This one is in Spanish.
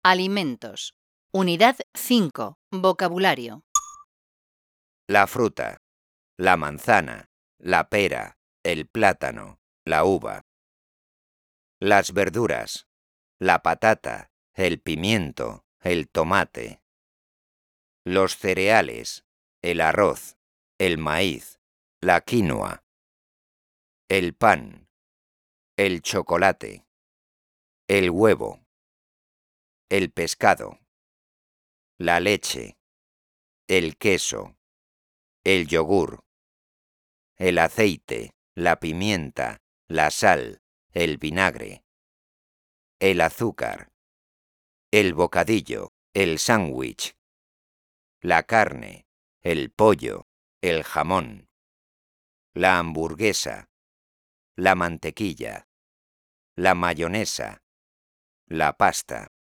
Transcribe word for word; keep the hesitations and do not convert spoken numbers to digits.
Alimentos. Unidad cinco. Vocabulario. La fruta, la manzana, la pera, el plátano, la uva. Las verduras, la patata, el pimiento, el tomate. Los cereales, el arroz, el maíz, la quinoa. El pan, el chocolate, el huevo, el pescado, la leche, el queso, el yogur, el aceite, la pimienta, la sal, el vinagre, el azúcar, el bocadillo, el sándwich, la carne, el pollo, el jamón, la hamburguesa, la mantequilla, la mayonesa, la pasta.